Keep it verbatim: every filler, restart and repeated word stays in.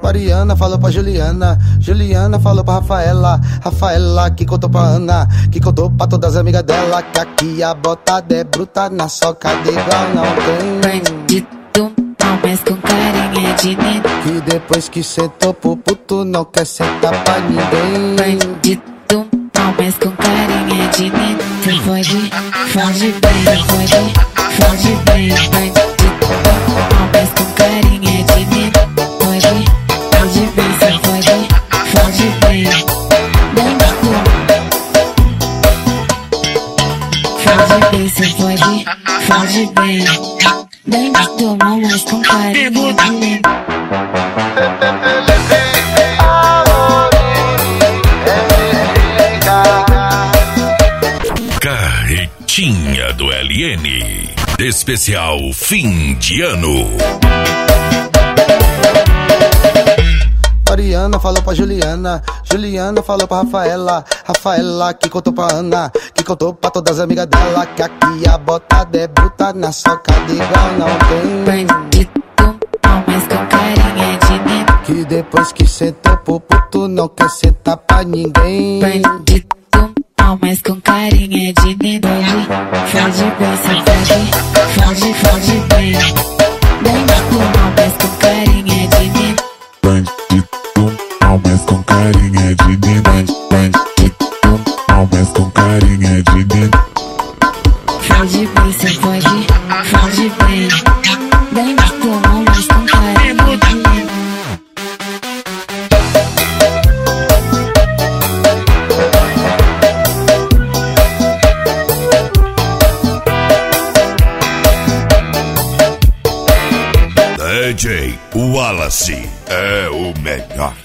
Mariana falou pra Juliana, Juliana falou pra Rafaela, Rafaela que contou pra Ana, que contou pra todas as amigas dela, que aqui a botada é bruta, na socada igual não tem. Bandido, não, mas com carinha de neném. Que depois que sentou pro puto não quer sentar pra ninguém. Bandido, não, mas com carinha de neném. Cê fode, fode bem, fode, fode bem. Bandido, não, mas com carinha de neném. Fode, fode bem, cê fode, fode bem. Bandido, fode bem, cê fode, fode bem. Bandido, não, mas com carinha de neném. Carretinha do L N, especial fim de ano. Mariana falou pra Juliana, Juliana falou pra Rafaela, Rafaela que contou pra Ana, que contou pra todas as amigas dela, que aqui a botada é bruta, na socada igual não tem. Bandido, não, mas com carinha de neném. Que depois que sentou pro puto não quer sentar pra ninguém. Bandido, não, mas com carinha de neném. Fode bem, cê fode, fode, fode bem. Bandido, não, mas com carinha de neném. Bandido, não, mas com carinha de neném. Bandido, não, mas com carinha de neném. Fode bem, cê fode, fode bem. Bandido, não, mas com carinha de neném. D J Wallace é o melhor.